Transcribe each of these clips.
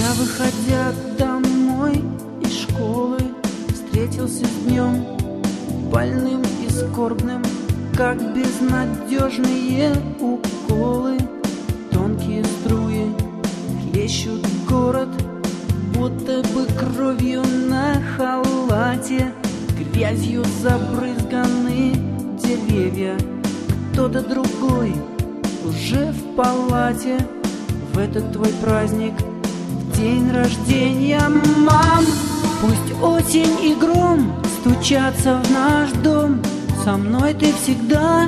Я, выходя домой из школы, встретился с днем больным и скорбным, как безнадежные уколы. Тонкие струи хлещут город, будто бы кровью на халате. Грязью забрызганы деревья, кто-то другой уже в палате. В этот твой праздник, в день рождения, мам, пусть осень и гром стучатся в наш дом, со мной ты всегда.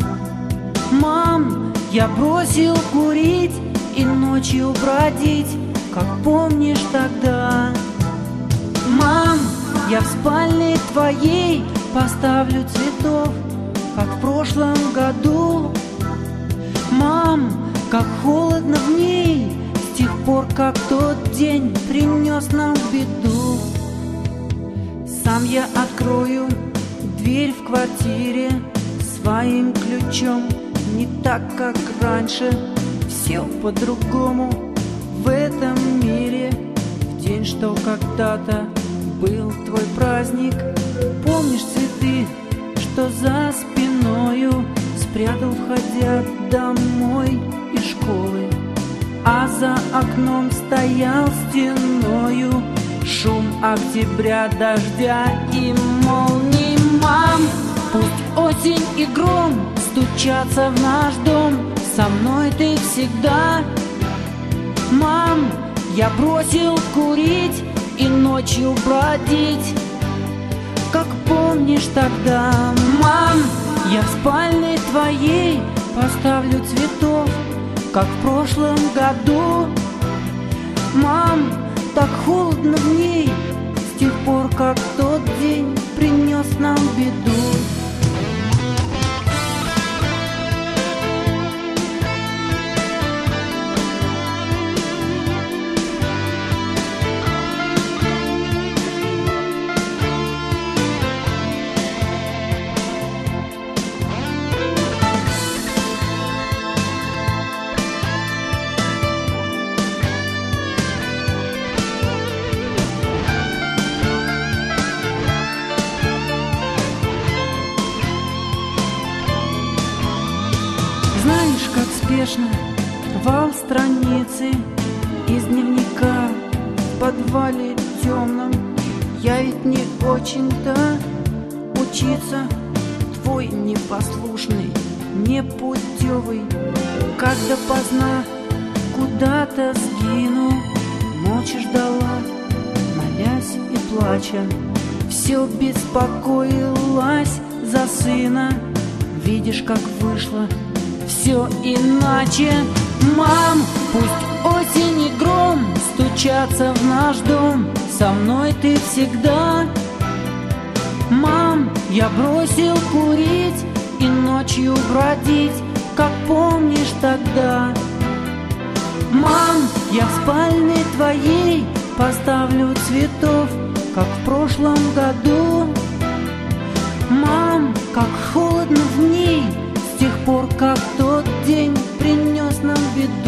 Мам, я бросил курить и ночью бродить, как помнишь тогда. Мам, я в спальне твоей поставлю цветов, как в прошлом году. Мам, как холодно в ней с тех пор, как тот день принес нам беду. Сам я открою дверь в квартире своим ключом, не так, как раньше, все по-другому в этом мире. В день, что когда-то был твой праздник, помнишь цветы, что за спиною спрятал, входя домой из школы, а за окном стоял стеною шум октября, дождя и молний. Мам, пусть осень и гром стучатся в наш дом, со мной ты всегда. Мам, я бросил курить и ночью бродить, как помнишь тогда. Мам, я в спальне твоей поставлю цветов, как в прошлом году. Мам, так холодно в ней с тех пор, как тот день принес нам беду. Знаешь, как спешно рвал страницы из дневника в подвале темном. Я ведь не очень-то учиться, твой непослушный, непутевый, как допоздна куда-то сгину. Ночь ждала, молясь и плача, все беспокоилась за сына. Видишь, как вышло все иначе. Мам, пусть осень и гром стучатся в наш дом, со мной ты всегда. Мам, я бросил курить и ночью бродить, как помнишь тогда. Мам, я в спальне твоей поставлю цветов, как в прошлом году. Мам, как холодно в ней с тех пор, как тот день принес нам беду.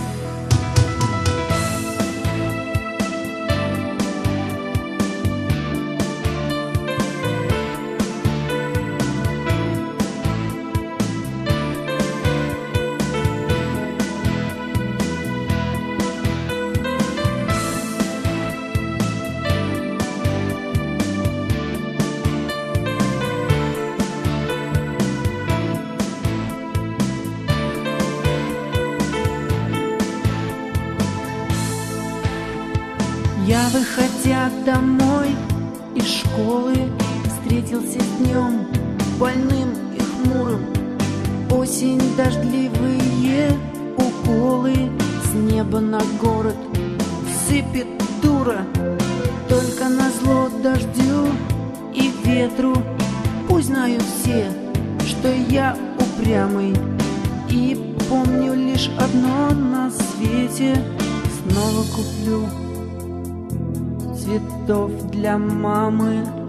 Я, выходя домой из школы, встретился с днем больным и хмурым. Осень, дождливые уколы, с неба на город сыпет дура. Только назло дождю и ветру пусть знают все, что я упрямый, и помню лишь одно на свете: снова куплю цветов для мамы.